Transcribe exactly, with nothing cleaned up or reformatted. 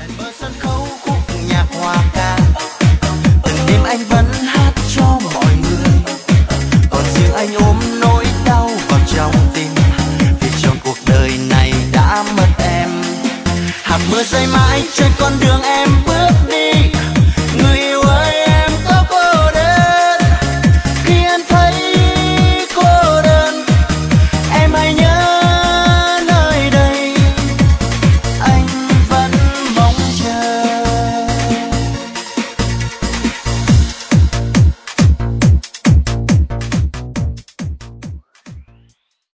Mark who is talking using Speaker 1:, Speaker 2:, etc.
Speaker 1: bờ sân khấu khúc nhạc hòa ca, từng đêm anh vẫn hát cho mọi người, còn riêng anh ôm nỗi đau vào trong tim, vì trong cuộc đời này đã mất em. Hạt mưa rơi mãi trên con đường em bước đi,